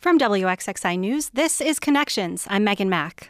From WXXI News, this is Connections. I'm Megan Mack.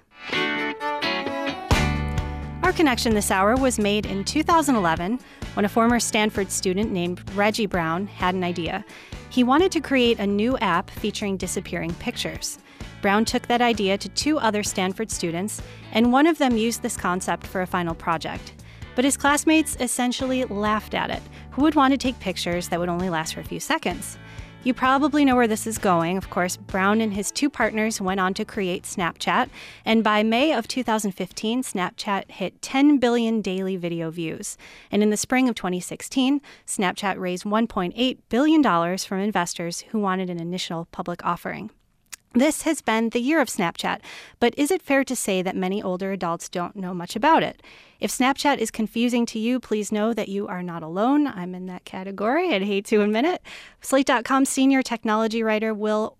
Our connection this hour was made in 2011 when a former Stanford student named Reggie Brown had an idea. He wanted to create a new app featuring disappearing pictures. Brown took that idea to two other Stanford students, and one of them used this concept for a final project. But his classmates essentially laughed at it. Who would want to take pictures that would only last for a few seconds? You probably know where this is going. Of course, Brown and his two partners went on to create Snapchat, and by May of 2015, Snapchat hit 10 billion daily video views. And in the spring of 2016, Snapchat raised $1.8 billion from investors who wanted an initial public offering. This has been the year of Snapchat, but is it fair to say that many older adults don't know much about it? If Snapchat is confusing to you, please know that you are not alone. I'm in that category. I'd hate to admit it. Slate.com senior technology writer Will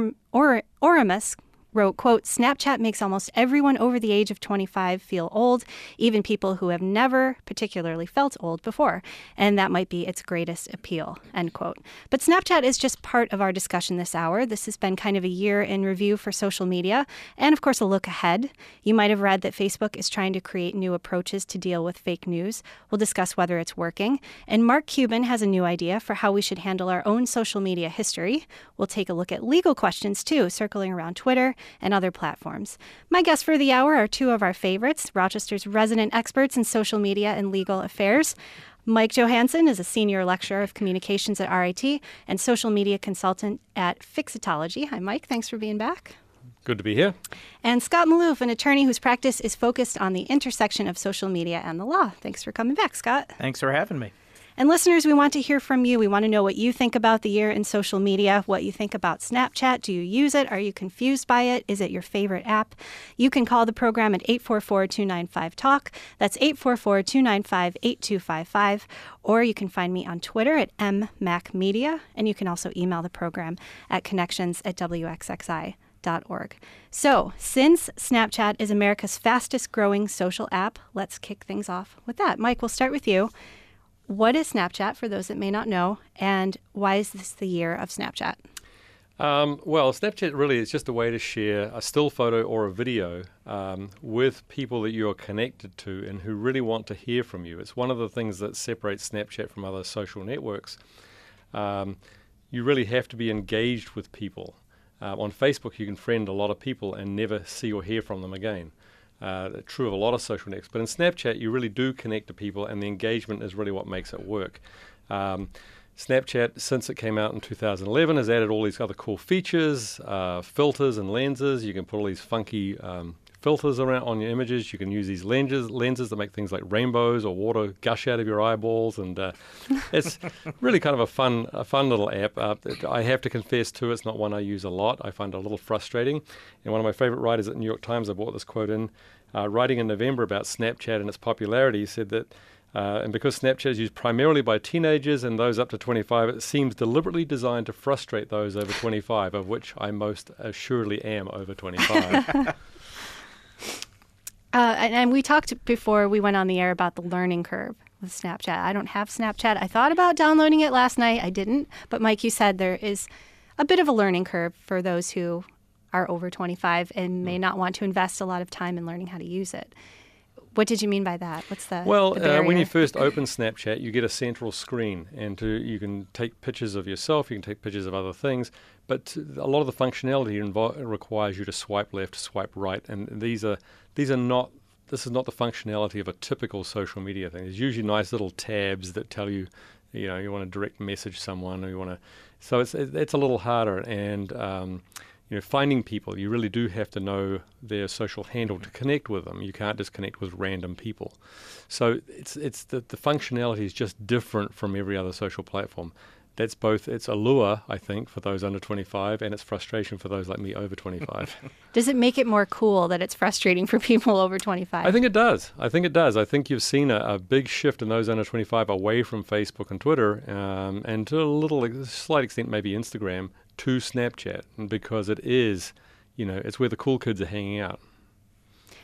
Oremus wrote, quote, Snapchat makes almost everyone over the age of 25 feel old, even people who have never particularly felt old before. And that might be its greatest appeal, end quote. But Snapchat is just part of our discussion this hour. This has been kind of a year in review for social media, and of course a look ahead. You might have read that Facebook is trying to create new approaches to deal with fake news. We'll discuss whether it's working. And Mark Cuban has a new idea for how we should handle our own social media history. We'll take a look at legal questions too, circling around Twitter and other platforms. My guests for the hour are two of our favorites, Rochester's resident experts in social media and legal affairs. Mike Johansson is a senior lecturer of communications at RIT and social media consultant at Fixitology. Hi, Mike. Thanks for being back. Good to be here. And Scott Maloof, an attorney whose practice is focused on the intersection of social media and the law. Thanks for coming back, Scott. Thanks for having me. And listeners, we want to hear from you. We want to know what you think about the year in social media, what you think about Snapchat. Do you use it? Are you confused by it? Is it your favorite app? You can call the program at 844-295-TALK. That's 844-295-8255. Or you can find me on Twitter at mmacmedia. And you can also email the program at connections@wxxi.org. So, since Snapchat is America's fastest growing social app, let's kick things off with that. Mike, we'll start with you. What is Snapchat, for those that may not know, and why is this the year of Snapchat? Well, Snapchat really is just a way to share a still photo or a video with people that you're connected to and who really want to hear from you. It's one of the things that separates Snapchat from other social networks. You really have to be engaged with people. On Facebook, you can friend a lot of people and never see or hear from them again. True of a lot of social networks, but in Snapchat you really do connect to people, and the engagement is really what makes it work. Snapchat, since it came out in 2011, has added all these other cool features, filters and lenses. You can put all these funky filters around on your images. You can use these lenses that make things like rainbows or water gush out of your eyeballs, and it's really kind of a fun little app. I have to confess too, it's not one I use a lot. I find it a little frustrating. And one of my favorite writers at New York Times, I brought this quote in, writing in November about Snapchat and its popularity, said that and because Snapchat is used primarily by teenagers and those up to 25, it seems deliberately designed to frustrate those over 25, of which I most assuredly am over 25. And we talked before we went on the air about the learning curve with Snapchat. I don't have Snapchat. I thought about downloading it last night. I didn't. But Mike, you said there is a bit of a learning curve for those who are over 25 and may not want to invest a lot of time in learning how to use it. What did you mean by that? What's the barrier? When you first open Snapchat, you get a central screen, and you can take pictures of yourself, you can take pictures of other things, but a lot of the functionality requires you to swipe left, swipe right, and this is not the functionality of a typical social media thing. There's usually nice little tabs that tell you, you want to direct message someone, or so it's a little harder, and finding people, you really do have to know their social handle to connect with them. You can't just connect with random people. So it's the functionality is just different from every other social platform. That's both its allure, I think, for those under 25, and its frustration for those like me over 25. Does it make it more cool that it's frustrating for people over 25? I think it does. I think you've seen a big shift in those under 25 away from Facebook and Twitter, and to a slight extent maybe Instagram, to Snapchat, because it is, it's where the cool kids are hanging out.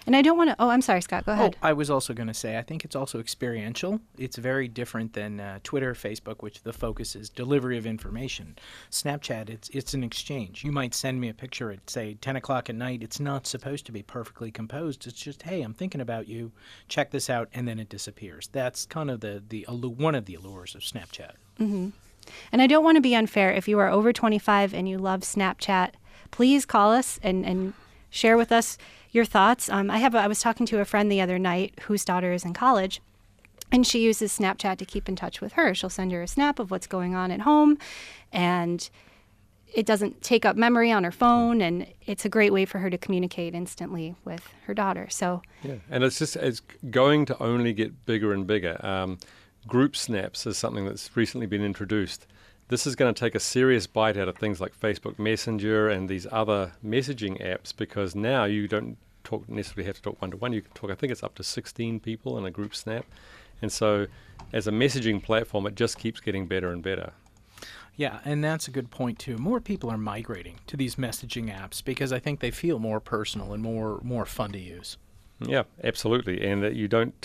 And I don't want to, I'm sorry, Scott, go ahead. I was also going to say, I think it's also experiential. It's very different than Twitter, Facebook, which the focus is delivery of information. Snapchat, it's an exchange. You might send me a picture at, say, 10 o'clock at night. It's not supposed to be perfectly composed. It's just, hey, I'm thinking about you. Check this out, and then it disappears. That's kind of one of the allures of Snapchat. Mm-hmm. And I don't want to be unfair. If you are over 25 and you love Snapchat, please call us and share with us your thoughts. I was talking to a friend the other night whose daughter is in college, and she uses Snapchat to keep in touch with her. She'll send her a snap of what's going on at home, and it doesn't take up memory on her phone, and it's a great way for her to communicate instantly with her daughter. So yeah, and it's going to only get bigger and bigger. Group snaps is something that's recently been introduced. This is going to take a serious bite out of things like Facebook Messenger and these other messaging apps, because now you don't necessarily have to talk one-to-one. You can talk, I think it's up to 16 people in a group snap. And so as a messaging platform, it just keeps getting better and better. Yeah, and that's a good point, too. More people are migrating to these messaging apps because I think they feel more personal and more fun to use. Yeah, absolutely. And that you don't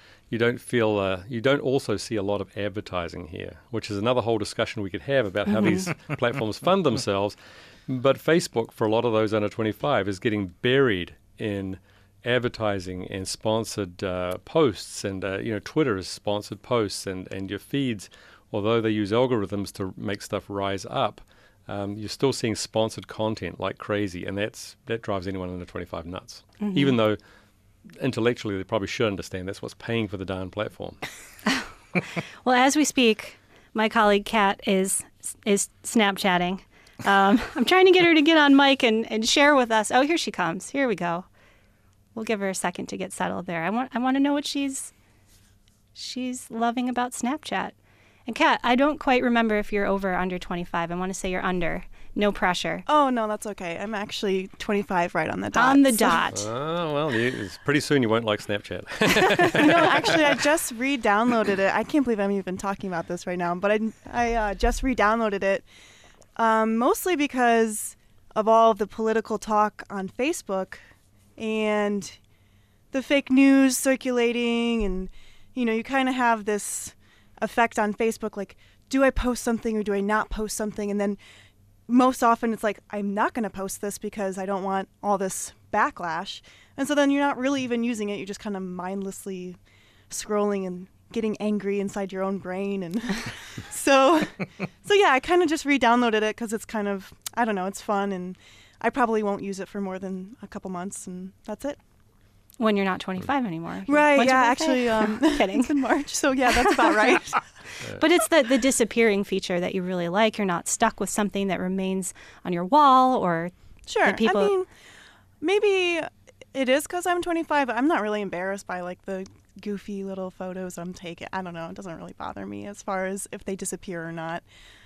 also see a lot of advertising here, which is another whole discussion we could have about how these platforms fund themselves. But Facebook, for a lot of those under 25, is getting buried in advertising and sponsored posts, and Twitter is sponsored posts, and your feeds, although they use algorithms to make stuff rise up, you're still seeing sponsored content like crazy, and that drives anyone under 25 nuts, even though intellectually they probably should understand that's what's paying for the darn platform. Well, as we speak, my colleague Kat is Snapchatting. I'm trying to get her to get on mic and share with us. Oh, here she comes. Here we go. We'll give her a second to get settled there. I want to know what she's loving about Snapchat. And Kat, I don't quite remember if you're over or under 25. I want to say you're under. No pressure. Oh, no, that's okay. I'm actually 25 right on the dot. On the dot. Oh, well, pretty soon you won't like Snapchat. No, actually, I just re-downloaded it. I can't believe I'm even talking about this right now, but I just re-downloaded it mostly because of all of the political talk on Facebook and the fake news circulating, and, you kind of have this effect on Facebook, like, do I post something or do I not post something? And then most often it's like, I'm not going to post this because I don't want all this backlash. And so then you're not really even using it. You're just kind of mindlessly scrolling and getting angry inside your own brain. And so yeah, I kind of just re-downloaded it because it's kind of, I don't know, it's fun. And I probably won't use it for more than a couple months, and that's it. When you're not 25 anymore. Right, When's yeah, actually, kidding. It's in March, so yeah, that's about right. But it's the disappearing feature that you really like. You're not stuck with something that remains on your wall, or sure. that people... I mean, maybe it is because I'm 25, but I'm not really embarrassed by, like, the goofy little photos I'm taking. I don't know. It doesn't really bother me as far as if they disappear or not.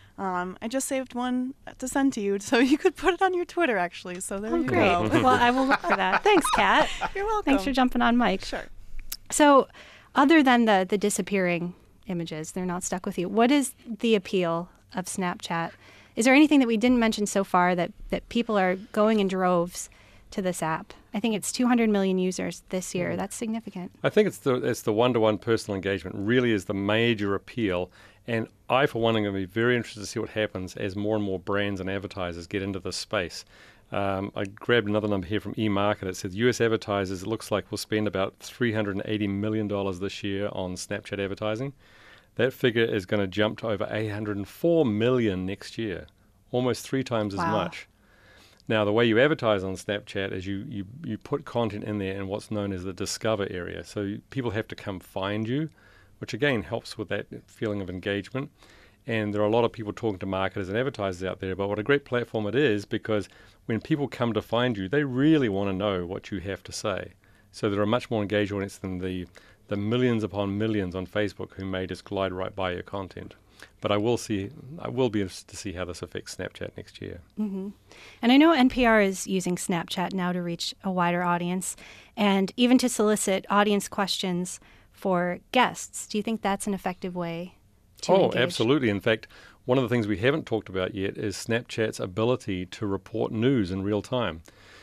I just saved one to send to you, so you could put it on your Twitter, actually. So there you great. go. Well, I will look for that. Thanks, Kat. You're welcome. Thanks for jumping on mic. Sure. So other than the disappearing images, they're not stuck with you, what is the appeal of Snapchat? Is there anything that we didn't mention so far that people are going in droves to this app? I think it's 200 million users this year. That's significant. I think it's the one-to-one personal engagement really is the major appeal. And I, for one, am going to be very interested to see what happens as more and more brands and advertisers get into this space. I grabbed another number here from eMarket. It says U.S. advertisers, it looks like, will spend about $380 million this year on Snapchat advertising. That figure is going to jump to over $804 million next year, almost 3 times as much. Now, the way you advertise on Snapchat is you put content in there in what's known as the Discover area. So people have to come find you, which again helps with that feeling of engagement. And there are a lot of people talking to marketers and advertisers out there about what a great platform it is, because when people come to find you, they really want to know what you have to say. So there are much more engaged audience than the millions upon millions on Facebook who may just glide right by your content. But I will be interested to see how this affects Snapchat next year. Mm-hmm. And I know NPR is using Snapchat now to reach a wider audience and even to solicit audience questions for guests. Do you think that's an effective way to engage? Absolutely. In fact, one of the things we haven't talked about yet is Snapchat's ability to report news in real time.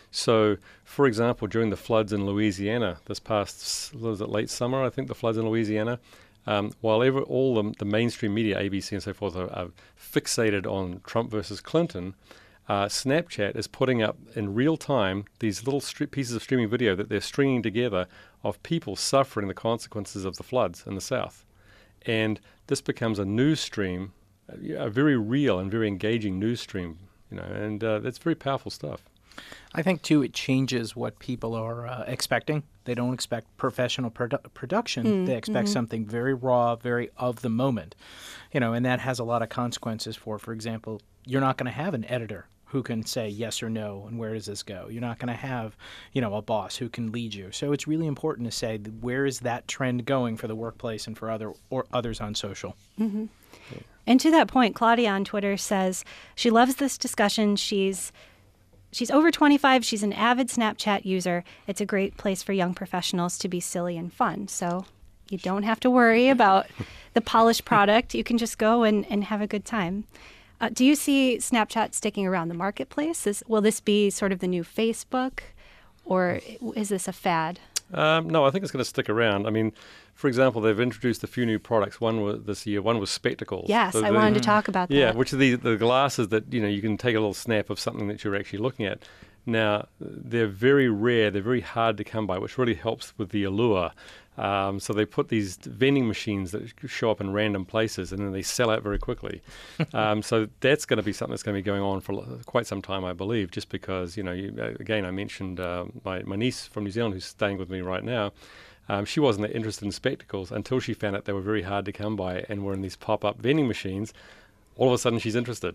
So, for example, during the floods in Louisiana this past, was it late summer, I think, the floods in Louisiana, while all the mainstream media, ABC and so forth, are fixated on Trump versus Clinton, Snapchat is putting up in real time these little pieces of streaming video that they're stringing together of people suffering the consequences of the floods in the South. And this becomes a news stream, a very real and very engaging news stream, and that's very powerful stuff. I think, too, it changes what people are expecting. They don't expect professional production. They expect something very raw, very of the moment, and that has a lot of consequences for example, you're not going to have an editor who can say yes or no and where does this go. You're not going to have, a boss who can lead you. So it's really important to say where is that trend going for the workplace and for others on social. Mm-hmm. Yeah. And to that point, Claudia on Twitter says she loves this discussion. She's over 25. She's an avid Snapchat user. It's a great place for young professionals to be silly and fun. So you don't have to worry about the polished product. You can just go and have a good time. Do you see Snapchat sticking around the marketplace? Will this be sort of the new Facebook, or is this a fad? No, I think it's going to stick around. I mean, for example, they've introduced a few new products. One was spectacles. Yes, I wanted to talk about that. Yeah, which are the glasses that, you can take a little snap of something that you're actually looking at. Now, they're very rare. They're very hard to come by, which really helps with the allure. So they put these vending machines that show up in random places, and then they sell out very quickly. So that's going to be something that's going to be going on for quite some time, I believe, just because, again, I mentioned my niece from New Zealand who's staying with me right now. She wasn't that interested in spectacles until she found out they were very hard to come by and were in these pop-up vending machines. All of a sudden, she's interested.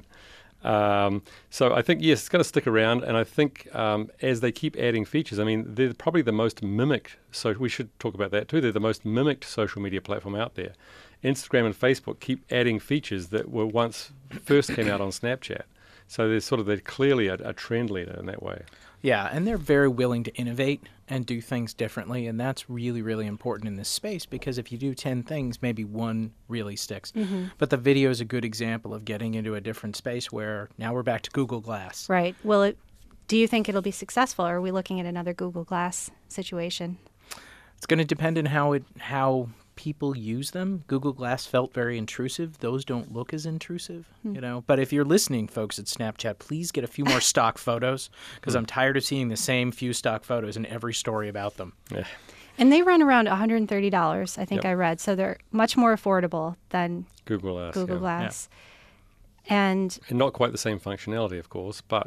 So I think, yes, it's going to stick around, and I think as they keep adding features, I mean, they're probably the most mimicked, so we should talk about that too, they're the most mimicked social media platform out there. Instagram and Facebook keep adding features that were once first came out on Snapchat. So they're clearly a trend leader in that way. Yeah, and they're very willing to innovate and do things differently, and that's really, really important in this space because if you do 10 things, maybe one really sticks. Mm-hmm. But the video is a good example of getting into a different space where now we're back to Google Glass. Right. Do you think it'll be successful, or are we looking at another Google Glass situation? It's going to depend on how people use them. Google Glass felt very intrusive. Those don't look as intrusive, But if you're listening, folks at Snapchat, please get a few more stock photos because I'm tired of seeing the same few stock photos in every story about them. Yeah. And they run around $130, I think I read. So they're much more affordable than Google Glass. Yeah. And not quite the same functionality, of course, but,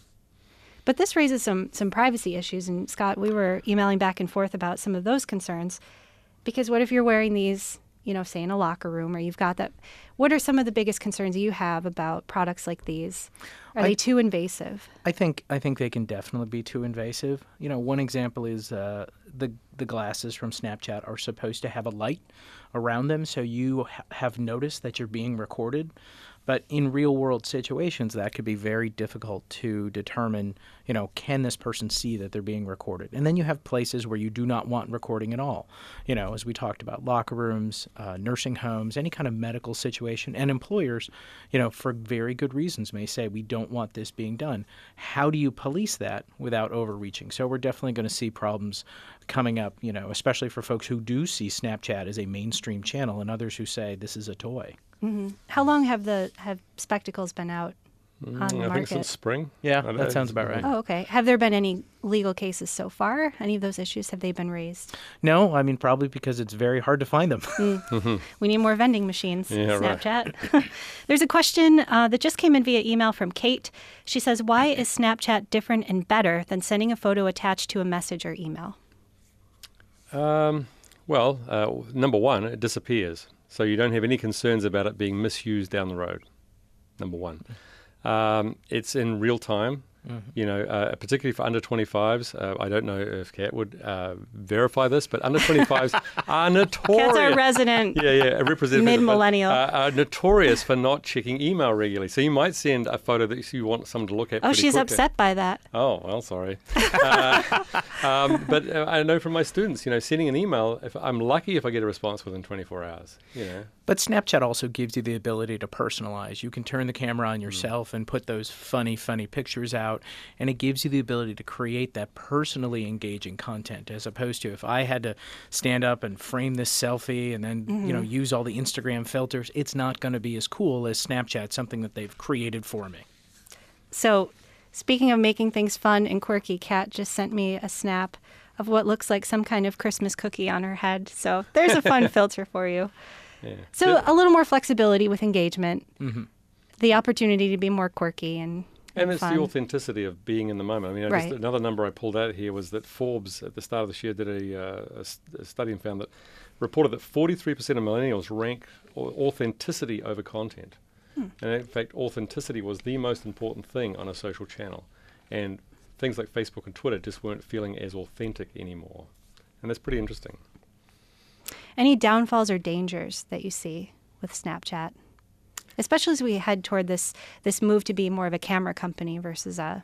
But this raises some privacy issues. And Scott, we were emailing back and forth about some of those concerns. Because what if you're wearing these, say in a locker room, or you've got that? What are some of the biggest concerns you have about products like these? Are they too invasive? I think they can definitely be too invasive. One example is the glasses from Snapchat are supposed to have a light around them, so you have noticed that you're being recorded. But in real-world situations, that could be very difficult to determine, can this person see that they're being recorded? And then you have places where you do not want recording at all. As we talked about, locker rooms, nursing homes, any kind of medical situation. And employers, for very good reasons may say, we don't want this being done. How do you police that without overreaching? So we're definitely going to see problems coming up, especially for folks who do see Snapchat as a mainstream channel and others who say this is a toy. Mm-hmm. How long have spectacles been out on the market? I think since spring. Yeah, that sounds about right. Oh, okay. Have there been any legal cases so far? Any of those issues, have they been raised? No, I mean, probably because it's very hard to find them. We need more vending machines, Snapchat. Right. There's a question that just came in via email from Kate. She says, why is Snapchat different and better than sending a photo attached to a message or email? Number one, it disappears. So you don't have any concerns about it being misused down the road, number one. It's in real time, particularly for under 25s. I don't know if Kat would verify this, but under 25s are notorious. Kat's our resident representative, mid-millennial. Are notorious for not checking email regularly. So you might send a photo that you want someone to look at. Oh, she's quickly. upset by that. Oh, well, sorry. But I know from my students, sending an email, if I'm lucky if I get a response within 24 hours, But Snapchat also gives you the ability to personalize. You can turn the camera on yourself and put those funny pictures out. out, and it gives you the ability to create that personally engaging content, as opposed to if I had to stand up and frame this selfie and then use all the Instagram filters. It's not going to be as cool as Snapchat, something that they've created for me. So, speaking of making things fun and quirky, Kat just sent me a snap of what looks like some kind of Christmas cookie on her head. So there's a fun filter for you. Yeah. So a little more flexibility with engagement, the opportunity to be more quirky and it's fun. the authenticity of being in the moment. I mean, Right. just another number I pulled out here was that Forbes at the start of this year did a study and found that reported that 43% of millennials rank authenticity over content. And in fact, authenticity was the most important thing on a social channel. And things like Facebook and Twitter just weren't feeling as authentic anymore. And that's pretty interesting. Any downfalls or dangers that you see with Snapchat? Especially as we head toward this move to be more of a camera company versus a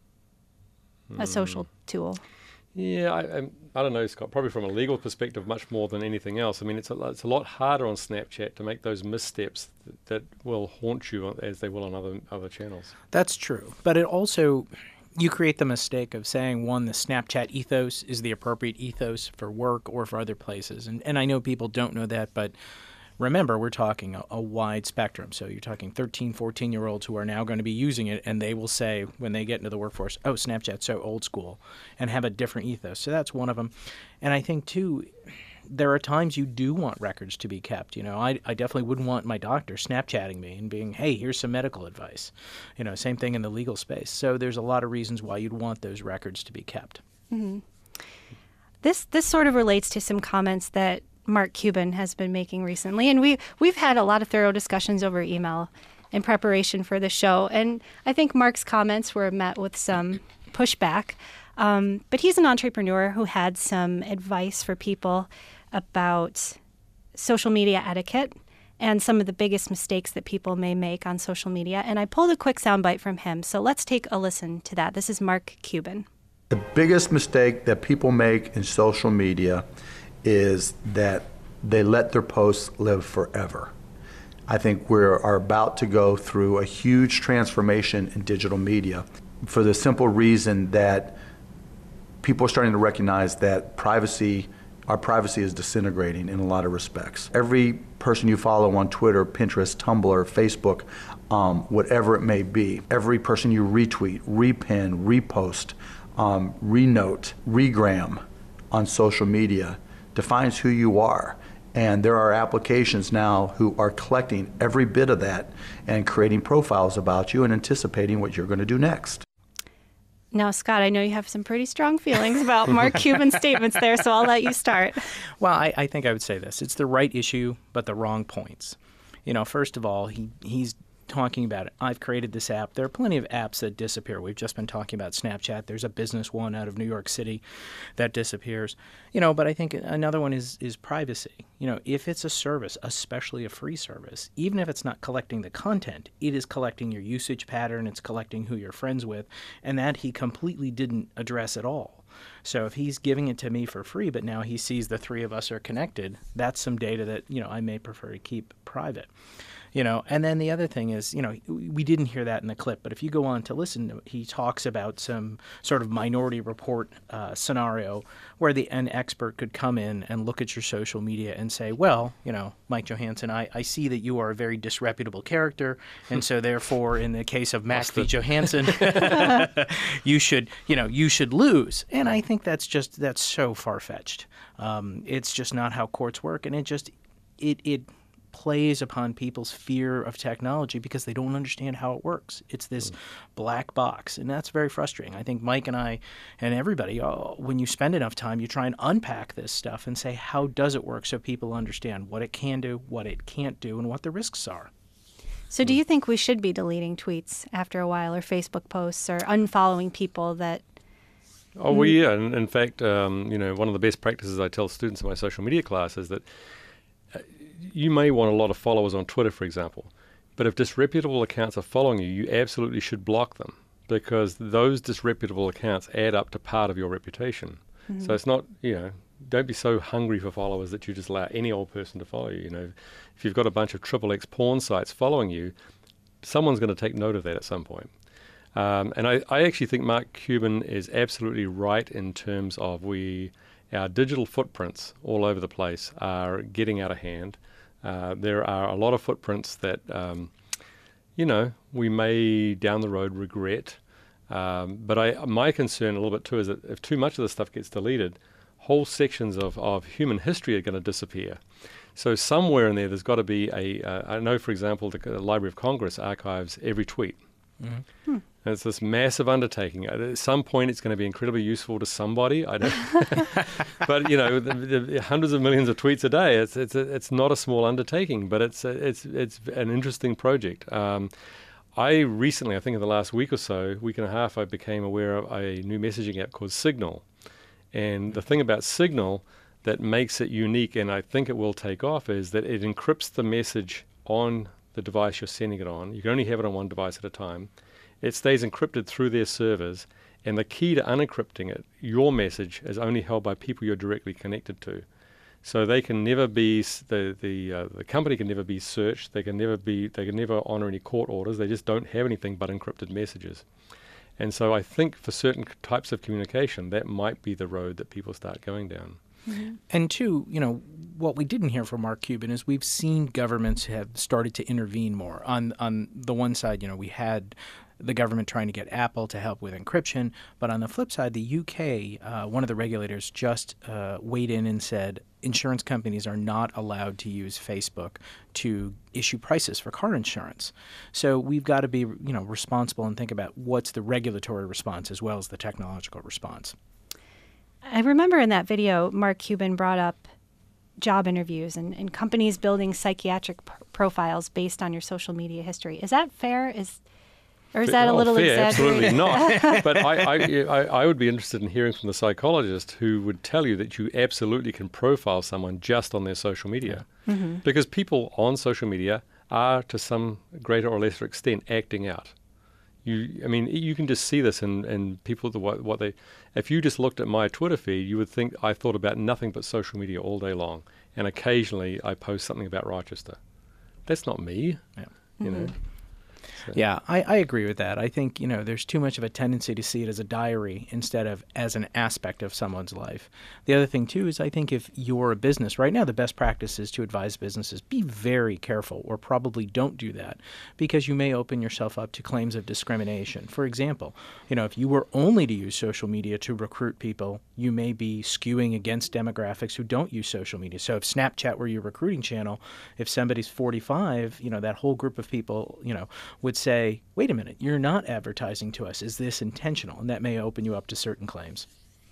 social tool. Yeah, I don't know, Scott. Probably from a legal perspective, much more than anything else. I mean, it's a lot harder on Snapchat to make those missteps that will haunt you as they will on other channels. That's true. But it also, you create the mistake of saying, one, the Snapchat ethos is the appropriate ethos for work or for other places. And I know people don't know that, but remember, we're talking a wide spectrum. So you're talking 13, 14-year-olds who are now going to be using it, and they will say when they get into the workforce, oh, Snapchat's so old school, and have a different ethos. So that's one of them. And I think, too, there are times you do want records to be kept. I definitely wouldn't want my doctor Snapchatting me and being, hey, here's some medical advice. Same thing in the legal space. So there's a lot of reasons why you'd want those records to be kept. Mm-hmm. This sort of relates to some comments that Mark Cuban has been making recently, and we've had a lot of thorough discussions over email in preparation for the show, and I think Mark's comments were met with some pushback, but he's an entrepreneur who had some advice for people about social media etiquette and some of the biggest mistakes that people may make on social media, and I pulled a quick soundbite from him, so let's take a listen to that. This is Mark Cuban. The biggest mistake that people make in social media is that they let their posts live forever. I think we are about to go through a huge transformation in digital media for the simple reason that people are starting to recognize that our privacy is disintegrating in a lot of respects. Every person you follow on Twitter, Pinterest, Tumblr, Facebook, whatever it may be, every person you retweet, repin, repost, renote, regram on social media defines who you are. And there are applications now who are collecting every bit of that and creating profiles about you and anticipating what you're going to do next. Now, Scott, I know you have some pretty strong feelings about Mark Cuban's statements there, so I'll let you start. Well, I think I would say this. It's the right issue, but the wrong points. First of all, he's talking about it. I've created this app. There are plenty of apps that disappear. We've just been talking about Snapchat. There's a business one out of New York City that disappears. But I think another one is privacy. If it's a service, especially a free service, even if it's not collecting the content, it is collecting your usage pattern, it's collecting who you're friends with, and that he completely didn't address at all. So if he's giving it to me for free, but now he sees the three of us are connected, that's some data that, I may prefer to keep private. And then the other thing is, we didn't hear that in the clip, but if you go on to listen, he talks about some sort of Minority Report scenario where an expert could come in and look at your social media and say, well, Mike Johansson, I see that you are a very disreputable character, and so therefore, in the case of Max v. Johansson, you should lose. And I think that's so far-fetched. It's just not how courts work, and it plays upon people's fear of technology because they don't understand how it works. It's this black box, and that's very frustrating. I think Mike and I and everybody, when you spend enough time, you try and unpack this stuff and say, how does it work so people understand what it can do, what it can't do, and what the risks are. So do you think we should be deleting tweets after a while, or Facebook posts, or unfollowing people that... Oh, well, yeah. And in fact, one of the best practices I tell students in my social media class is that you may want a lot of followers on Twitter, for example, but if disreputable accounts are following you, you absolutely should block them, because those disreputable accounts add up to part of your reputation. Mm-hmm. So it's not, don't be so hungry for followers that you just allow any old person to follow you. If you've got a bunch of XXX porn sites following you, someone's going to take note of that at some point. And I actually think Mark Cuban is absolutely right in terms of our digital footprints all over the place are getting out of hand. There are a lot of footprints that, we may down the road regret. But my concern a little bit too is that if too much of this stuff gets deleted, whole sections of human history are going to disappear. So somewhere in there's got to be I know, for example, the Library of Congress archives every tweet. Mm-hmm. And it's this massive undertaking. At some point, it's going to be incredibly useful to somebody. I don't. But the hundreds of millions of tweets a day. It's not a small undertaking, but it's an interesting project. I recently, I think in the last week and a half, I became aware of a new messaging app called Signal. And the thing about Signal that makes it unique, and I think it will take off, is that it encrypts the message on the device you're sending it on. You can only have it on one device at a time. It stays encrypted through their servers, and the key to unencrypting it, your message, is only held by people you're directly connected to. So they can never be the company can never be searched. They can never honor any court orders. They just don't have anything but encrypted messages. And so I think for certain types of communication, that might be the road that people start going down. Mm-hmm. And two, what we didn't hear from Mark Cuban is we've seen governments have started to intervene more. On the one side, we had the government trying to get Apple to help with encryption, but on the flip side, the UK, one of the regulators just weighed in and said insurance companies are not allowed to use Facebook to issue prices for car insurance. So we've got to be, responsible and think about what's the regulatory response as well as the technological response. I remember in that video, Mark Cuban brought up job interviews and companies building psychiatric profiles based on your social media history. Is that fair? Or is that a little fair? exaggerated? Absolutely not. But I would be interested in hearing from the psychologist who would tell you that you absolutely can profile someone just on their social media. Mm-hmm. Because people on social media are, to some greater or lesser extent, acting out. You can just see this in people, what they... If you just looked at my Twitter feed, you would think I thought about nothing but social media all day long. And occasionally I post something about Rochester. That's not me, So. Yeah, I agree with that. I think, there's too much of a tendency to see it as a diary instead of as an aspect of someone's life. The other thing, too, is I think if you're a business, right now the best practice is to advise businesses, be very careful, or probably don't do that, because you may open yourself up to claims of discrimination. For example, if you were only to use social media to recruit people, you may be skewing against demographics who don't use social media. So if Snapchat were your recruiting channel, if somebody's 45, that whole group of people, would say, wait a minute, you're not advertising to us. Is this intentional? And that may open you up to certain claims.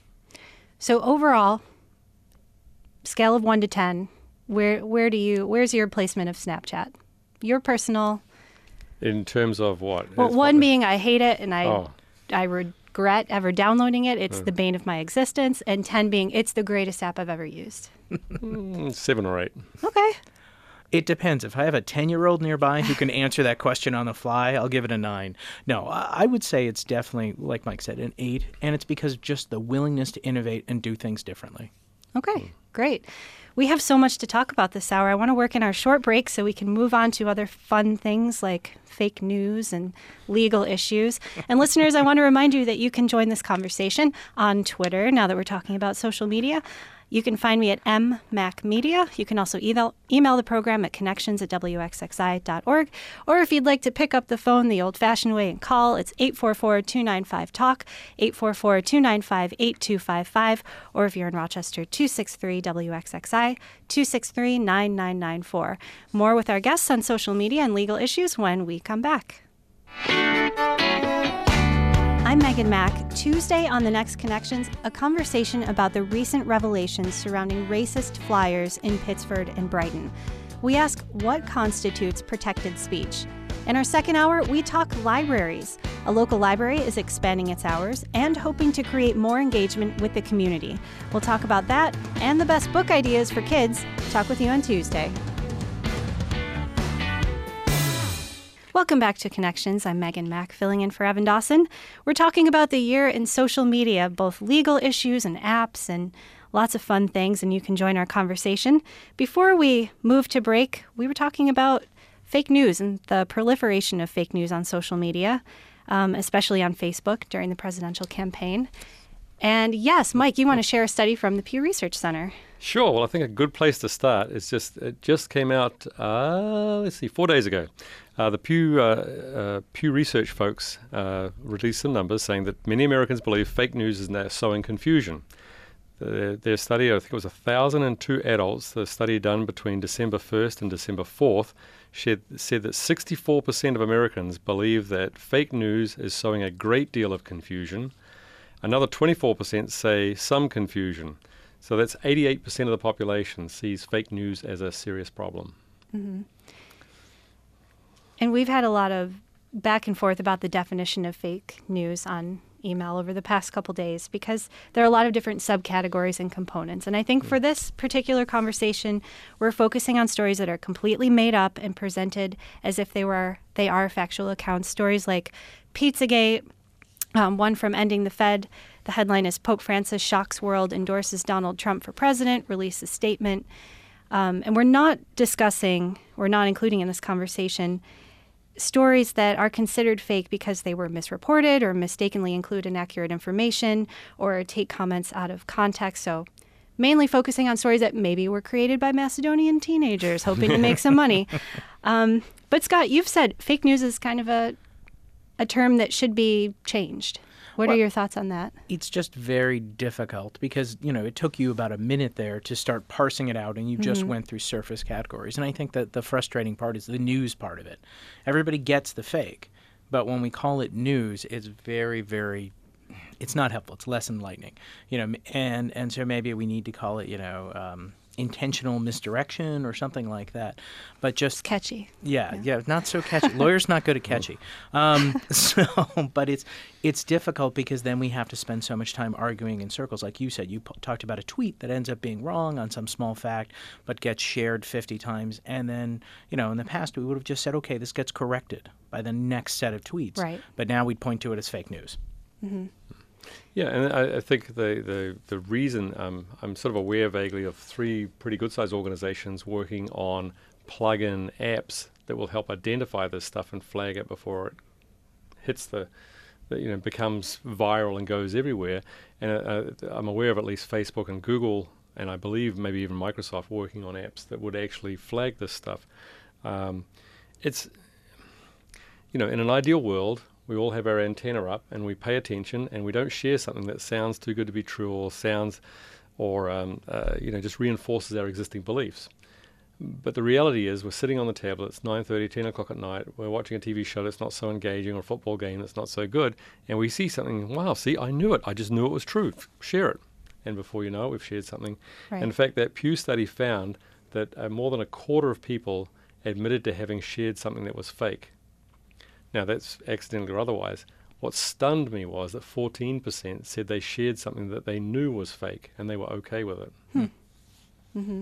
So overall, scale of 1 to 10, where's your placement of Snapchat? Your personal... In terms of what? Well, one being I hate it and I regret ever downloading it. It's the bane of my existence. And 10 being it's the greatest app I've ever used. 7 or 8. Okay. It depends. If I have a 10-year-old nearby who can answer that question on the fly, I'll give it a 9. No, I would say it's definitely, like Mike said, an 8, and it's because of just the willingness to innovate and do things differently. Okay, great. We have so much to talk about this hour. I want to work in our short break so we can move on to other fun things like fake news and legal issues. And listeners, I want to remind you that you can join this conversation on Twitter now that we're talking about social media. You can find me at mmacmedia. You can also email the program at connections@wxxi.org. Or if you'd like to pick up the phone the old-fashioned way and call, it's 844-295-TALK, 844-295-8255. Or if you're in Rochester, 263-WXXI, 263-9994. More with our guests on social media and legal issues when we come back. I'm Megan Mack. Tuesday on The Next Connections, a conversation about the recent revelations surrounding racist flyers in Pittsford and Brighton. We ask what constitutes protected speech. In our second hour, we talk libraries. A local library is expanding its hours and hoping to create more engagement with the community. We'll talk about that and the best book ideas for kids. Talk with you on Tuesday. Welcome back to Connections. I'm Megan Mack, filling in for Evan Dawson. We're talking about the year in social media, both legal issues and apps and lots of fun things, and you can join our conversation. Before we move to break, we were talking about fake news and the proliferation of fake news on social media. especially on Facebook during the presidential campaign. And yes, Mike, you want to share a study from the Pew Research Center. Sure. Well, I think a good place to start is it just came out, 4 days ago. The Pew Research folks released some numbers saying that many Americans believe fake news is now sowing confusion. Their study, I think it was 1,002 adults, the study done between December 1st and December 4th, said that 64% of Americans believe that fake news is sowing a great deal of confusion. Another 24% say some confusion. So that's 88% of the population sees fake news as a serious problem. Mm-hmm. And we've had a lot of back and forth about the definition of fake news on email over the past couple days because there are a lot of different subcategories and components. And I think for this particular conversation, we're focusing on stories that are completely made up and presented as if they are factual accounts. Stories like Pizzagate, one from Ending the Fed. The headline is Pope Francis shocks world, endorses Donald Trump for president, releases statement. And we're not including in this conversation stories that are considered fake because they were misreported or mistakenly include inaccurate information or take comments out of context. So mainly focusing on stories that maybe were created by Macedonian teenagers hoping to make some money. But Scott, you've said fake news is kind of a term that should be changed. What are your thoughts on that? It's just very difficult because, it took you about a minute there to start parsing it out, and you just went through surface categories. And I think that the frustrating part is the news part of it. Everybody gets the fake, but when we call it news, it's very, very, it's not helpful. It's less enlightening, and so maybe we need to call it, intentional misdirection or something like that, but just catchy. Yeah, not so catchy. Lawyers not good at catchy. But it's difficult because then we have to spend so much time arguing in circles. Like you said, you talked about a tweet that ends up being wrong on some small fact, but gets shared 50 times, and then in the past we would have just said, okay, this gets corrected by the next set of tweets. Right. But now we'd point to it as fake neuse. Mm-hmm. Yeah, and I think the reason I'm sort of aware vaguely of 3 pretty good-sized organizations working on plug-in apps that will help identify this stuff and flag it before it hits becomes viral and goes everywhere. And I'm aware of at least Facebook and Google, and I believe maybe even Microsoft working on apps that would actually flag this stuff. It's, in an ideal world, we all have our antenna up and we pay attention and we don't share something that sounds too good to be true or just reinforces our existing beliefs. But the reality is we're sitting on the table, it's 9:30, 10 o'clock at night, we're watching a TV show that's not so engaging or a football game that's not so good, and we see something, wow, see, I knew it, I just knew it was true, share it. And before you know it, we've shared something. Right. In fact, that Pew study found that more than a quarter of people admitted to having shared something that was fake. Now, that's accidentally or otherwise. What stunned me was that 14% said they shared something that they knew was fake, and they were okay with it. Mm-hmm.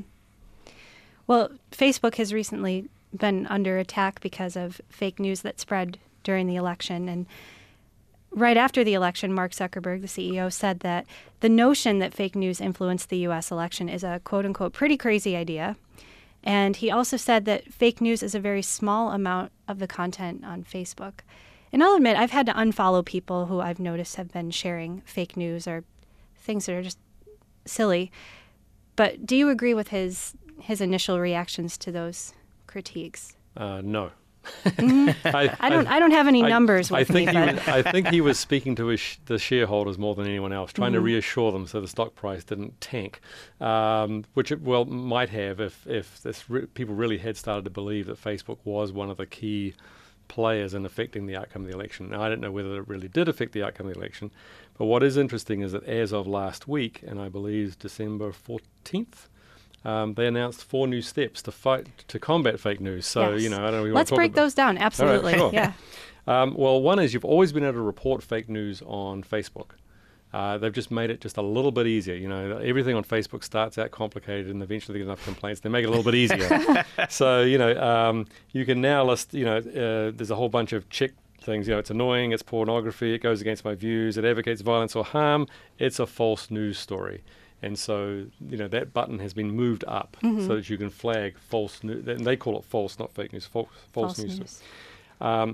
Well, Facebook has recently been under attack because of fake news that spread during the election. And right after the election, Mark Zuckerberg, the CEO, said that the notion that fake news influenced the U.S. election is a quote-unquote pretty crazy idea. And he also said that fake news is a very small amount of the content on Facebook. And I'll admit, I've had to unfollow people who I've noticed have been sharing fake news or things that are just silly. But do you agree with his initial reactions to those critiques? No. Mm-hmm. I don't have any numbers with me. I think he was speaking to the shareholders more than anyone else, trying to reassure them so the stock price didn't tank, which it might have if people really had started to believe that Facebook was one of the key players in affecting the outcome of the election. Now, I don't know whether it really did affect the outcome of the election, but what is interesting is that as of last week, and I believe December 14th, they announced 4 new steps to combat fake news. So, yes. I don't know. Let's break those down. Absolutely. Right, sure. Yeah. Well, one is you've always been able to report fake news on Facebook. They've just made it just a little bit easier. Everything on Facebook starts out complicated, and eventually they get enough complaints. They make it a little bit easier. So, you can now list, there's a whole bunch of check things. It's annoying, it's pornography, it goes against my views, it advocates violence or harm, it's a false news story. And so, that button has been moved up so that you can flag false news. And they call it false, not fake news, false news.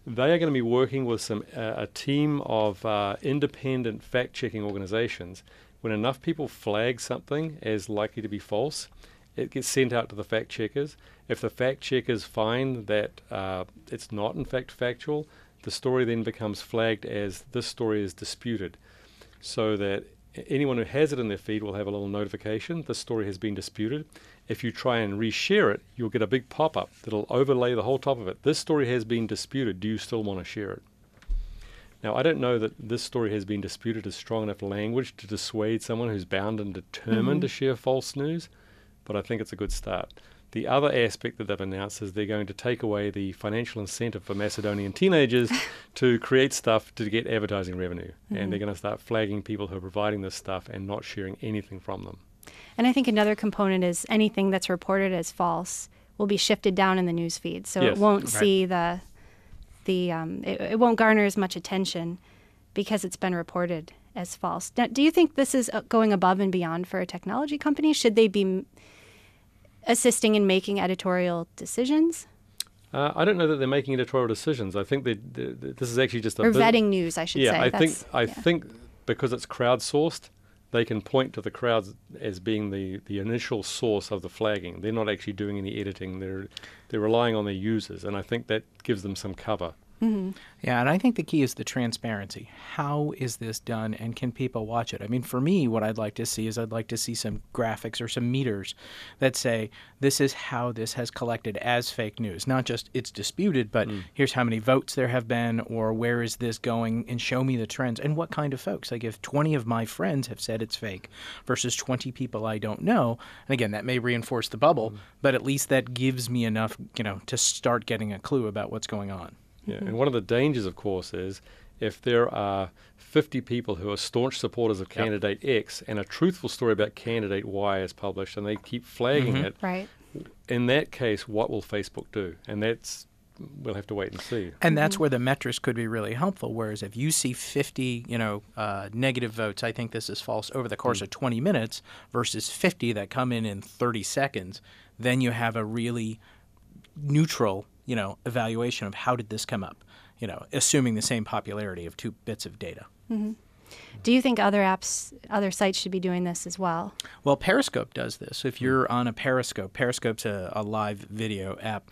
They are going to be working with a team of independent fact-checking organizations. When enough people flag something as likely to be false, it gets sent out to the fact checkers. If the fact checkers find that it's not in fact factual, the story then becomes flagged as this story is disputed, so that anyone who has it in their feed will have a little notification, this story has been disputed. If you try and reshare it, you'll get a big pop-up that'll overlay the whole top of it. This story has been disputed. Do you still want to share it? Now, I don't know that this story has been disputed is strong enough language to dissuade someone who's bound and determined to share false news, but I think it's a good start. The other aspect that they've announced is they're going to take away the financial incentive for Macedonian teenagers to create stuff to get advertising revenue. And they're going to start flagging people who are providing this stuff and not sharing anything from them. And I think another component is anything that's reported as false will be shifted down in the news feed, so Yes. it won't Right. see it won't garner as much attention because it's been reported as false. Now, do you think this is going above and beyond for a technology company? Should they be assisting in making editorial decisions I don't know that they're making editorial decisions. I think this is actually just a or vetting news? I should say. I think because it's crowdsourced, they can point to the crowds as being the initial source of the flagging. They're not actually doing any editing. They're relying on their users, and I think that gives them some cover. Yeah, and I think the key is the transparency. How is this done, and can people watch it? I mean, for me, what I'd like to see is I'd like to see some graphics or some meters that say this is how this has collected as fake news. Not just it's disputed, but here's how many votes there have been, or where is this going, and show me the trends. And what kind of folks? Like if 20 of my friends have said it's fake versus 20 people I don't know, and again, that may reinforce the bubble, but at least that gives me enough, to start getting a clue about what's going on. Yeah, and one of the dangers, of course, is if there are 50 people who are staunch supporters of candidate X and a truthful story about candidate Y is published and they keep flagging it, Right. in that case, what will Facebook do? And we'll have to wait and see. And that's where the metrics could be really helpful. Whereas if you see 50, negative votes, I think this is false, over the course of 20 minutes versus 50 that come in 30 seconds, then you have a really neutral, evaluation of how did this come up, assuming the same popularity of 2 bits of data. Do you think other sites should be doing this as well? Well, Periscope does this. If you're on a Periscope's a live video app,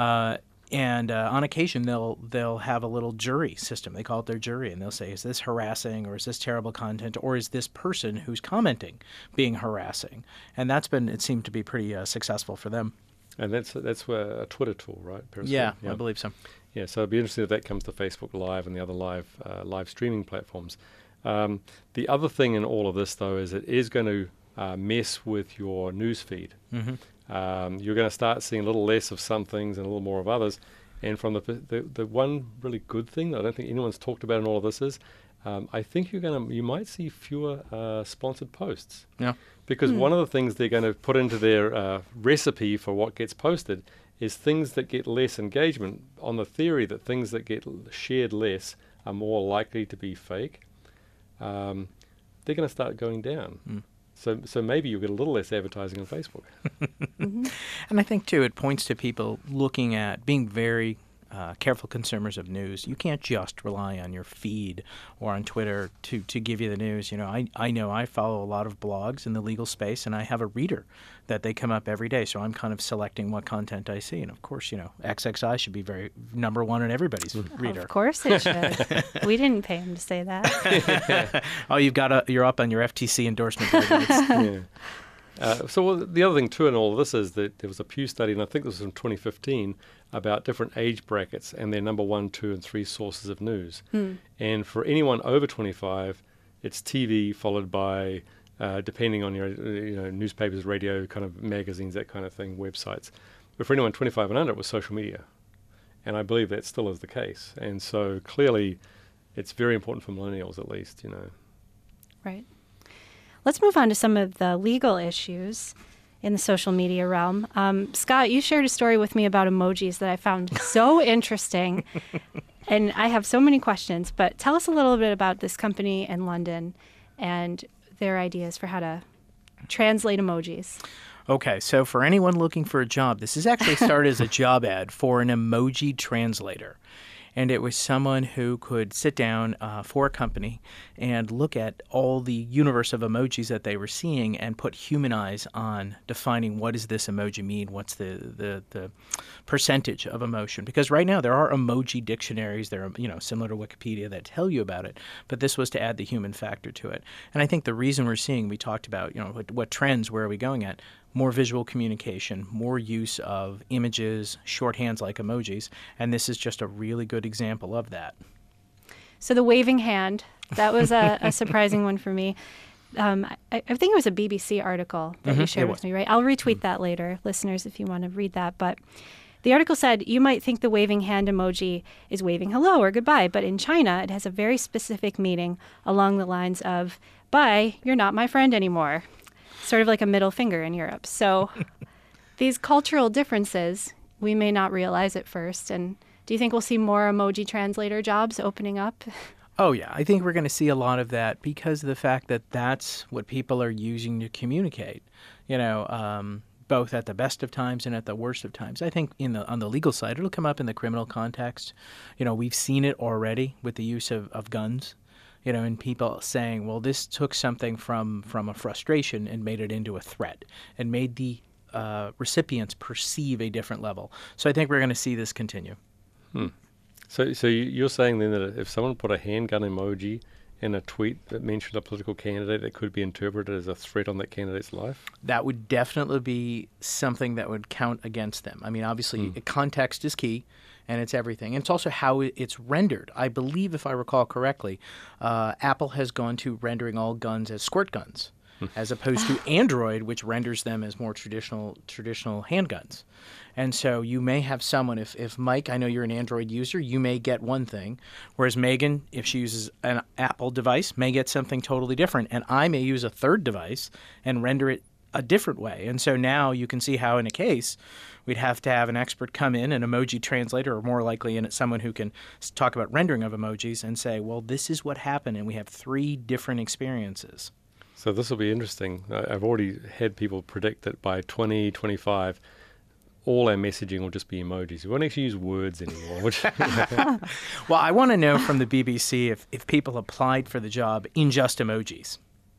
and on occasion they'll have a little jury system. They call it their jury, and they'll say, is this harassing, or is this terrible content, or is this person who's commenting being harassing? And it seemed to be pretty successful for them. And that's a Twitter tool, right? Periscope? Yeah, I believe so. Yeah, so it'd be interesting if that comes to Facebook Live and the other live streaming platforms. The other thing in all of this, though, is it is going to mess with your news feed. You're going to start seeing a little less of some things and a little more of others. And from the one really good thing that I don't think anyone's talked about in all of this is, I think you might see fewer sponsored posts. Yeah. Because one of the things they're going to put into their recipe for what gets posted is things that get less engagement, on the theory that things that get shared less are more likely to be fake. They're going to start going down. So maybe you'll get a little less advertising on Facebook. And I think, too, it points to people looking at being very careful consumers of news. You can't just rely on your feed or on Twitter to give you the news. I know I follow a lot of blogs in the legal space, and I have a reader that they come up every day. So I'm kind of selecting what content I see. And of course, XXI should be very number one in everybody's reader. Of course it should. We didn't pay him to say that. Oh, you're up on your FTC endorsement. Yeah. So the other thing, too, in all of this is that there was a Pew study, and I think this was in 2015, about different age brackets and their number 1, 2, and 3 sources of news. And for anyone over 25, it's TV followed by, depending on your newspapers, radio, kind of magazines, that kind of thing, websites. But for anyone 25 and under, it was social media. And I believe that still is the case. And so clearly it's very important for millennials, at least, Right. Let's move on to some of the legal issues in the social media realm. Scott, you shared a story with me about emojis that I found so interesting, and I have so many questions, but tell us a little bit about this company in London and their ideas for how to translate emojis. Okay, so for anyone looking for a job, this is actually started as a job ad for an emoji translator. And it was someone who could sit down for a company and look at all the universe of emojis that they were seeing and put human eyes on defining what does this emoji mean, what's the percentage of emotion. Because right now there are emoji dictionaries, that are similar to Wikipedia, that tell you about it, but this was to add the human factor to it. And I think the reason we're seeing, we talked about, what trends, where are we going at? More visual communication, more use of images, shorthands like emojis, and this is just a really good example of that. So the waving hand, that was a surprising one for me. I think it was a BBC article that you shared with me, right? I'll retweet that later, listeners, if you want to read that. But the article said, you might think the waving hand emoji is waving hello or goodbye, but in China, it has a very specific meaning along the lines of, bye, you're not my friend anymore. Sort of like a middle finger in Europe. So these cultural differences, we may not realize at first. And do you think we'll see more emoji translator jobs opening up? Oh, yeah. I think we're going to see a lot of that because of the fact that that's what people are using to communicate, both at the best of times and at the worst of times. I think on the legal side, it'll come up in the criminal context. We've seen it already with the use of guns. And people saying, well, this took something from a frustration and made it into a threat and made the recipients perceive a different level. So I think we're going to see this continue. So you're saying then that if someone put a handgun emoji in a tweet that mentioned a political candidate, it could be interpreted as a threat on that candidate's life? That would definitely be something that would count against them. I mean, obviously, context is key. And it's everything. And it's also how it's rendered. I believe, if I recall correctly, Apple has gone to rendering all guns as squirt guns, as opposed to Android, which renders them as more traditional handguns. And so you may have someone, if Mike, I know you're an Android user, you may get one thing, whereas Megan, if she uses an Apple device, may get something totally different. And I may use a third device and render it a different way. And so now you can see how in a case we'd have to have an expert come in, an emoji translator, or more likely someone who can talk about rendering of emojis and say, well, this is what happened, and we have 3 different experiences. So this will be interesting. I've already had people predict that by 2025, all our messaging will just be emojis. We won't actually use words anymore. Well, I want to know from the BBC if people applied for the job in just emojis.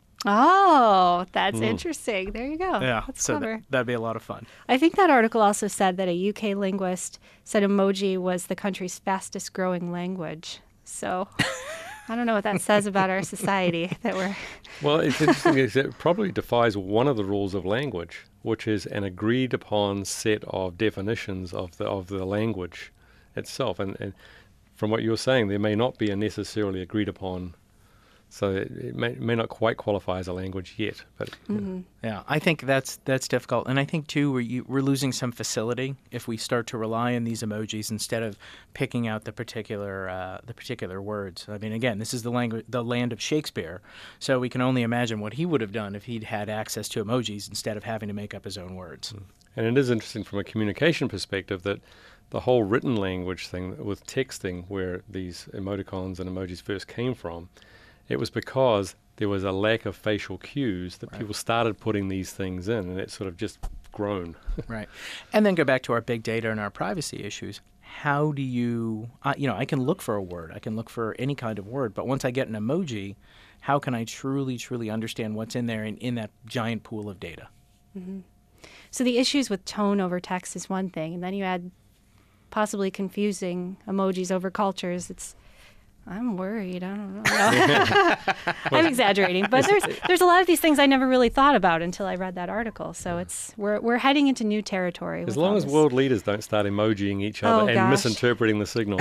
Oh, that's interesting. There you go. Yeah, that's so clever. that'd be a lot of fun. I think that article also said that a UK linguist said emoji was the country's fastest growing language. So I don't know what that says about our society that we're... Well, it's interesting. It probably defies one of the rules of language, which is an agreed upon set of definitions of the language itself. And from what you're saying, there may not be a necessarily agreed upon. So it may not quite qualify as a language yet, but yeah, I think that's difficult, and I think too we're losing some facility if we start to rely on these emojis instead of picking out the particular words. I mean, again, this is the land of Shakespeare, so we can only imagine what he would have done if he'd had access to emojis instead of having to make up his own words. And it is interesting from a communication perspective that the whole written language thing with texting, where these emoticons and emojis first came from. It was because there was a lack of facial cues that people started putting these things in, and it's sort of just grown. Right. And then go back to our big data and our privacy issues. How do you, I can look for a word. I can look for any kind of word. But once I get an emoji, how can I truly, truly understand what's in there in that giant pool of data? Mm-hmm. So the issues with tone over text is one thing, and then you add possibly confusing emojis over cultures. I'm worried. I don't know. I'm exaggerating, but there's a lot of these things I never really thought about until I read that article. So we're heading into new territory. As long as world leaders don't start emojiing each other and misinterpreting the signal,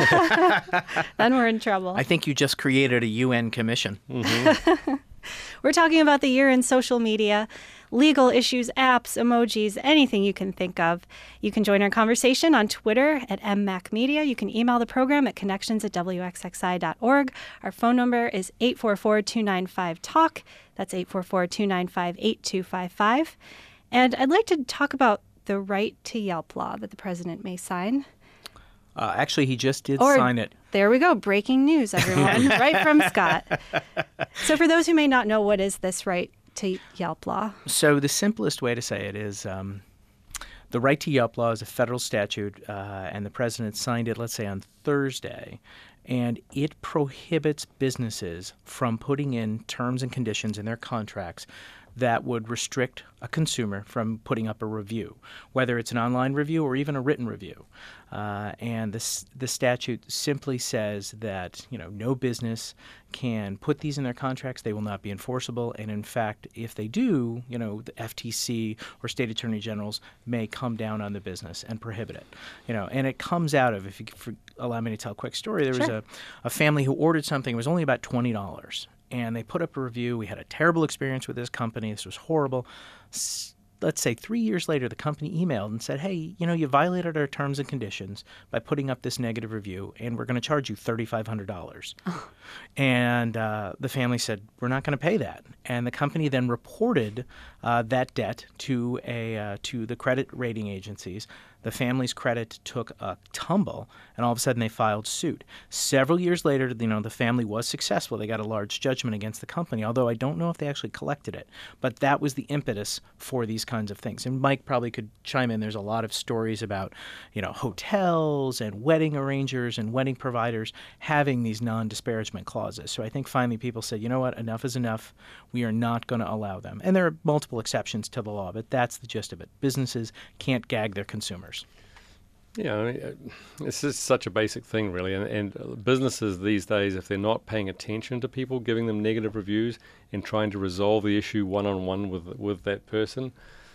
then we're in trouble. I think you just created a UN commission. Mm-hmm. We're talking about the year in social media, legal issues, apps, emojis, anything you can think of. You can join our conversation on Twitter at MMacMedia. You can email the program at connections@wxxi.org. Our phone number is 844-295-TALK. That's 844-295-8255. And I'd like to talk about the right to Yelp law that the president may sign. Actually, he just did sign it. There we go. Breaking news, everyone. Right from Scott. So for those who may not know, what is this right to Yelp law? So the simplest way to say it is The Right to Yelp law is a federal statute, and the president signed it, let's say, on Thursday. And it prohibits businesses from putting in terms and conditions in their contracts that would restrict a consumer from putting up a review, whether it's an online review or even a written review. And the statute simply says that no business can put these in their contracts. They will not be enforceable. And in fact, if they do, the FTC or state attorney generals may come down on the business and prohibit it. And it comes out of, if you allow me to tell a quick story, there was a family who ordered something. It was only about $20. And they put up a review. We had a terrible experience with this company. This was horrible. Let's say 3 years later, the company emailed and said, hey, you violated our terms and conditions by putting up this negative review, and we're going to charge you $3,500. And the family said, we're not going to pay that. And the company then reported that debt to the credit rating agencies. The family's credit took a tumble, and all of a sudden they filed suit. Several years later, the family was successful. They got a large judgment against the company, although I don't know if they actually collected it. But that was the impetus for these kinds of things. And Mike probably could chime in. There's a lot of stories about, hotels and wedding arrangers and wedding providers having these non-disparagement clauses. So I think finally people said, you know what, enough is enough. We are not going to allow them. And there are multiple exceptions to the law, but that's the gist of it. Businesses can't gag their consumers. Yeah, it's just such a basic thing, really. And businesses these days, if they're not paying attention to people giving them negative reviews and trying to resolve the issue one-on-one with that person,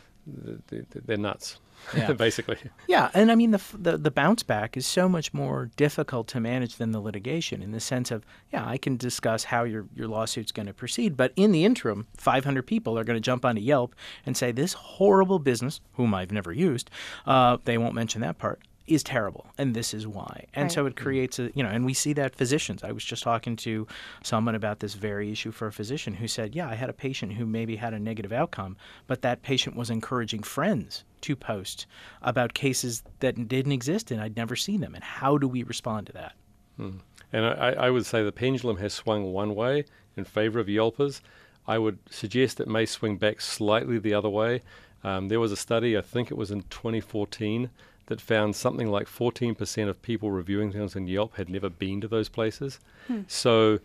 they're nuts, basically. Yeah, and I mean, the bounce back is so much more difficult to manage than the litigation, in the sense of, I can discuss how your lawsuit's going to proceed, but in the interim, 500 people are going to jump onto Yelp and say, this horrible business, whom I've never used, they won't mention that part, is terrible, and this is why. And so it creates and we see that physicians. I was just talking to someone about this very issue for a physician who said, I had a patient who maybe had a negative outcome, but that patient was encouraging friends to post about cases that didn't exist and I'd never seen them. And how do we respond to that? And I would say the pendulum has swung one way in favor of Yelpers. I would suggest it may swing back slightly the other way. There was a study, I think it was in 2014, that found something like 14% of people reviewing things on Yelp had never been to those places. So,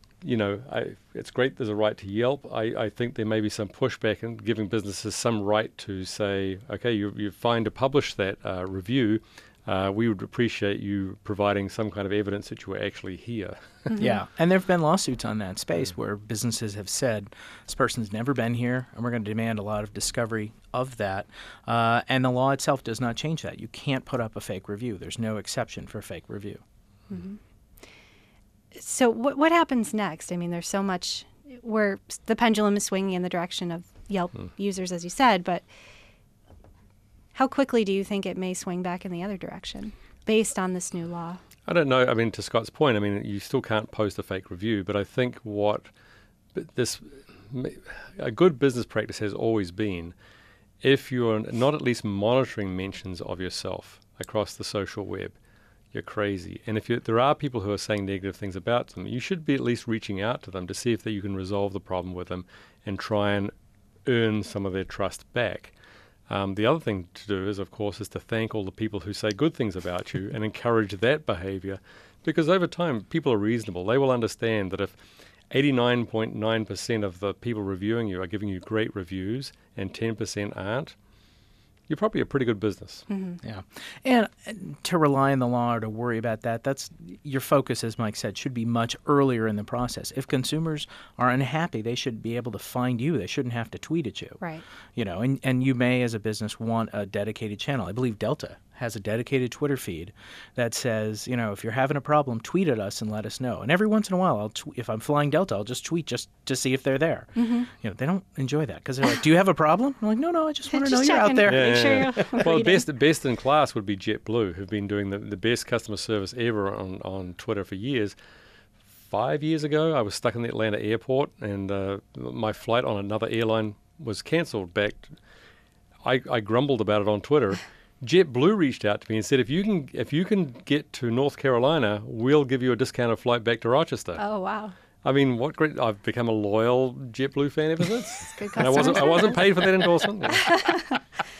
it's great there's a right to Yelp. I think there may be some pushback in giving businesses some right to say, okay, you're fine to publish that review. We would appreciate you providing some kind of evidence that you were actually here. Yeah, and there have been lawsuits on that space where businesses have said, this person's never been here, and we're going to demand a lot of discovery of that. And the law itself does not change that. You can't put up a fake review. There's no exception for fake review. So what happens next? I mean, there's so much where the pendulum is swinging in the direction of Yelp users, as you said, but how quickly do you think it may swing back in the other direction based on this new law? I don't know. I mean, to Scott's point, you still can't post a fake review, but I think a good business practice has always been, if you're not at least monitoring mentions of yourself across the social web, you're crazy. And if there are people who are saying negative things about them, you should be at least reaching out to them to see if you can resolve the problem with them and try and earn some of their trust back. The other thing to do is to thank all the people who say good things about you and encourage that behavior, because over time, people are reasonable. They will understand that if 89.9% of the people reviewing you are giving you great reviews and 10% aren't, you're probably a pretty good business. Yeah. And to rely on the law or to worry about that's your focus, as Mike said, should be much earlier in the process. If consumers are unhappy, they should be able to find you. They shouldn't have to tweet at you. Right. And you may, as a business, want a dedicated channel. I believe Delta has a dedicated Twitter feed that says, if you're having a problem, tweet at us and let us know. And every once in a while, if I'm flying Delta, I'll just tweet just to see if they're there. They don't enjoy that because they're like, do you have a problem? I'm like, no, I just want to know you're out there. Make sure you're well, best in class would be JetBlue, who've been doing the best customer service ever on Twitter for years. 5 years ago, I was stuck in the Atlanta airport, and my flight on another airline was cancelled back. I grumbled about it on Twitter. JetBlue reached out to me and said, if you can get to North Carolina, we'll give you a discounted flight back to Rochester. Oh, wow. I mean, what great! I've become a loyal JetBlue fan ever since. Good and I wasn't paid for that endorsement. Yeah.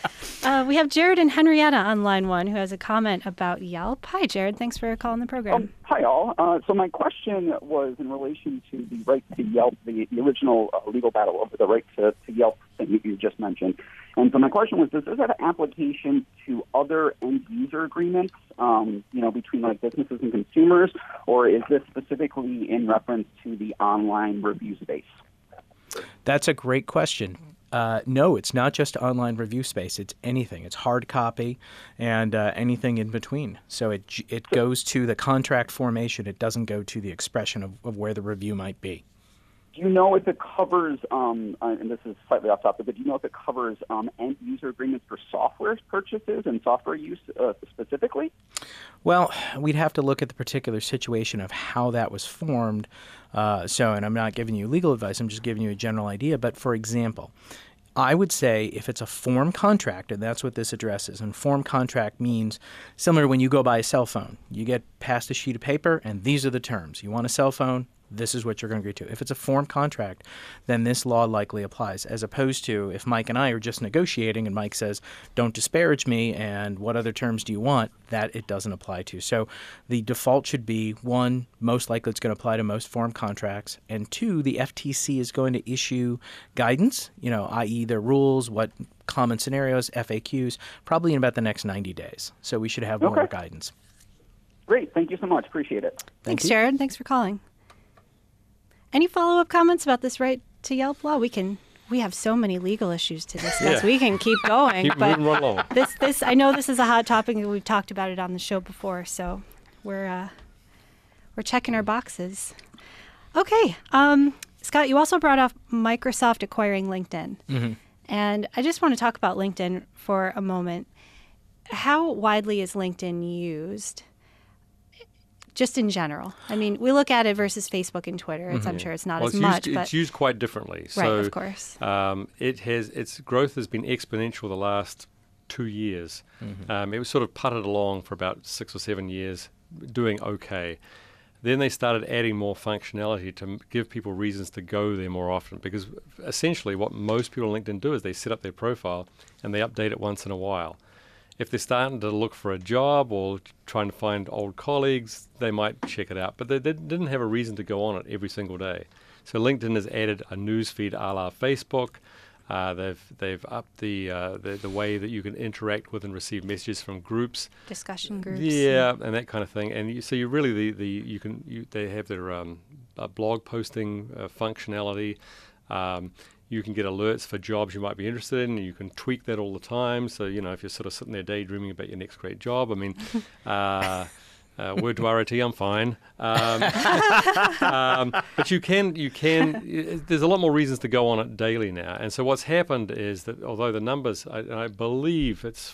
We have Jared and Henrietta on line one who has a comment about Yelp. Hi, Jared. Thanks for calling the program. Hi, all. So my question was in relation to the right to Yelp, the original legal battle over the right to Yelp that you just mentioned. And so my question was, does this have application to other end-user agreements, between like businesses and consumers, or is this specifically in reference to the online review space? That's a great question. No, it's not just online review space. It's anything. It's hard copy and anything in between. So it goes to the contract formation. It doesn't go to the expression of where the review might be. Do you know if it covers, and this is slightly off topic, but do you know if it covers end-user agreements for software purchases and software use specifically? Well, we'd have to look at the particular situation of how that was formed. And I'm not giving you legal advice. I'm just giving you a general idea. But for example, I would say if it's a form contract, and that's what this addresses, and form contract means similar to when you go buy a cell phone. You get passed a sheet of paper, and these are the terms. You want a cell phone? This is what you're going to agree to. If it's a form contract, then this law likely applies, as opposed to if Mike and I are just negotiating and Mike says, don't disparage me, and what other terms do you want, that it doesn't apply to. So the default should be, one, most likely it's going to apply to most form contracts, and two, the FTC is going to issue guidance, i.e. their rules, what common scenarios, FAQs, probably in about the next 90 days. So we should have more guidance. Great. Thank you so much. Appreciate it. Thanks, Jared. Thanks for calling. Any follow-up comments about this right to Yelp law? We have so many legal issues to discuss. Yeah. We can keep going. Keep but moving right along. This I know this is a hot topic, and we've talked about it on the show before, so we're checking our boxes. Okay, Scott, you also brought up Microsoft acquiring LinkedIn, and I just want to talk about LinkedIn for a moment. How widely is LinkedIn used? Just in general. I mean, we look at it versus Facebook and Twitter. I'm sure it's not as much. It's used quite differently. Right, of course. Its growth has been exponential the last 2 years. It was sort of putted along for about 6 or 7 years, doing okay. Then they started adding more functionality to give people reasons to go there more often, because essentially what most people on LinkedIn do is they set up their profile and they update it once in a while. If they're starting to look for a job or trying to find old colleagues, they might check it out. But they didn't have a reason to go on it every single day. So LinkedIn has added a news feed a la Facebook. They've upped the way that you can interact with and receive messages from groups, discussion groups, and that kind of thing. And so you really they have their blog posting functionality. You can get alerts for jobs you might be interested in, and you can tweak that all the time. So, if you're sort of sitting there daydreaming about your next great job, I mean, word to ROT, I'm fine. But you can, there's a lot more reasons to go on it daily now. And so what's happened is that although the numbers, I believe it's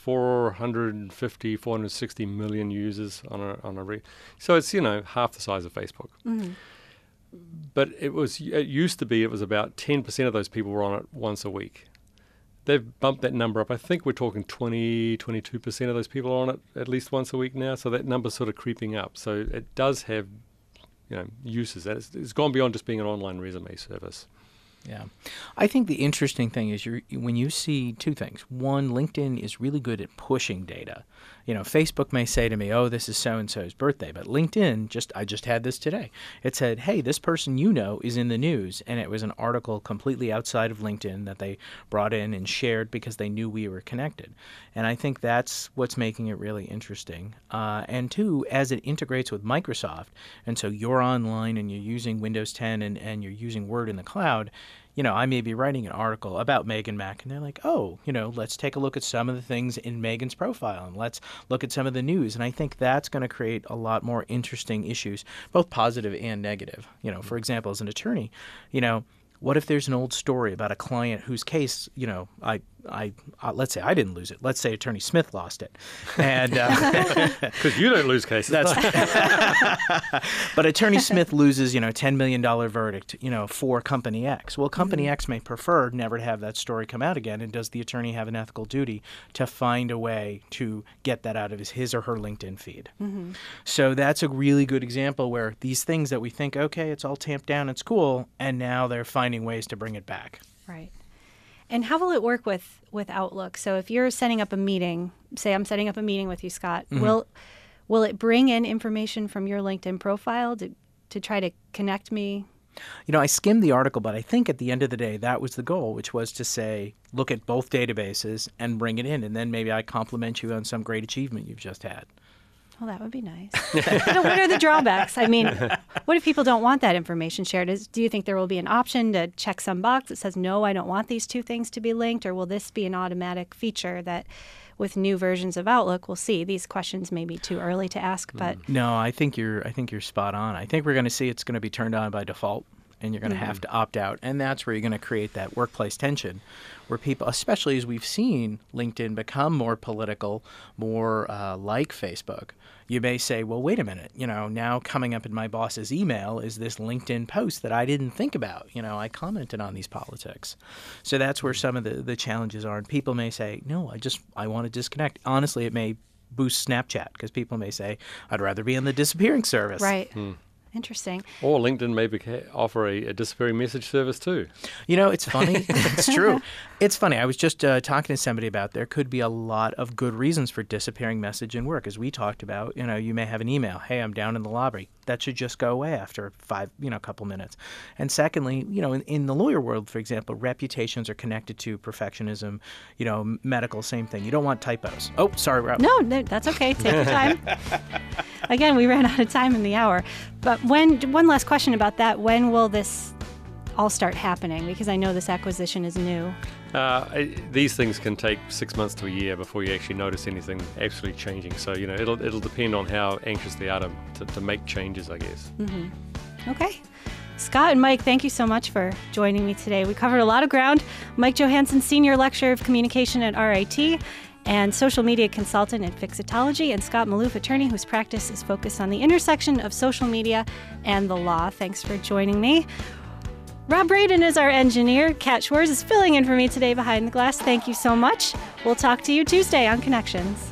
460 million users so it's, half the size of Facebook. But it used to be about 10% of those people were on it once a week. They've bumped that number up. I think we're talking 22% of those people are on it at least once a week now. So that number's sort of creeping up. So it does have, uses. It's gone beyond just being an online resume service. Yeah. I think the interesting thing is when you see two things. One, LinkedIn is really good at pushing data. Facebook may say to me, oh, this is so-and-so's birthday. But LinkedIn, I just had this today. It said, hey, this person is in the news. And it was an article completely outside of LinkedIn that they brought in and shared because they knew we were connected. And I think that's what's making it really interesting. And two, as it integrates with Microsoft, and so you're online and you're using Windows 10 and you're using Word in the cloud, I may be writing an article about Megan Mack, and they're like, oh, let's take a look at some of the things in Megan's profile, and let's look at some of the news. And I think that's going to create a lot more interesting issues, both positive and negative. For example, as an attorney, what if there's an old story about a client whose case, let's say I didn't lose it. Let's say Attorney Smith lost it, and because you don't lose cases. But Attorney Smith loses, $10 million verdict, for Company X. Well, Company X may prefer never to have that story come out again. And does the attorney have an ethical duty to find a way to get that out of his or her LinkedIn feed? So that's a really good example where these things that we think, okay, it's all tamped down, it's cool, and now they're finding ways to bring it back. Right. And how will it work with Outlook? So if you're setting up a meeting, say I'm setting up a meeting with you, Scott, will it bring in information from your LinkedIn profile to try to connect me? I skimmed the article, but I think at the end of the day, that was the goal, which was to say, look at both databases and bring it in, and then maybe I compliment you on some great achievement you've just had. Well, that would be nice. What are the drawbacks? I mean, what if people don't want that information shared? Do you think there will be an option to check some box that says, no, I don't want these two things to be linked? Or will this be an automatic feature that with new versions of Outlook, we'll see? These questions may be too early to ask, but... No, I think you're spot on. I think we're going to see it's going to be turned on by default, and you're going to have to opt out. And that's where you're going to create that workplace tension where people, especially as we've seen LinkedIn become more political, more like Facebook, you may say, well, wait a minute, now coming up in my boss's email is this LinkedIn post that I didn't think about. I commented on these politics. So that's where some of the challenges are. And people may say, no, I want to disconnect. Honestly, it may boost Snapchat because people may say, I'd rather be in the disappearing service. Right. Interesting. Or LinkedIn may offer a disappearing message service too. It's funny. It's true. It's funny. I was just talking to somebody about there could be a lot of good reasons for disappearing message in work. As we talked about, you may have an email. Hey, I'm down in the lobby. That should just go away after a couple minutes. And secondly, in the lawyer world, for example, reputations are connected to perfectionism. Medical, same thing. You don't want typos. Oh, sorry, Rob. No, that's okay. Take your time. Again, we ran out of time in the hour. But one last question about that. When will this all start happening? Because I know this acquisition is new. These things can take 6 months to a year before you actually notice anything actually changing. So, it'll depend on how anxious they are to make changes, I guess. Mm-hmm. Okay. Scott and Mike, thank you so much for joining me today. We covered a lot of ground. Mike Johansson, Senior Lecturer of Communication at RIT and Social Media Consultant at Fixitology, and Scott Maloof, attorney whose practice is focused on the intersection of social media and the law. Thanks for joining me. Rob Braden is our engineer. Kat Schwarz is filling in for me today behind the glass. Thank you so much. We'll talk to you Tuesday on Connections.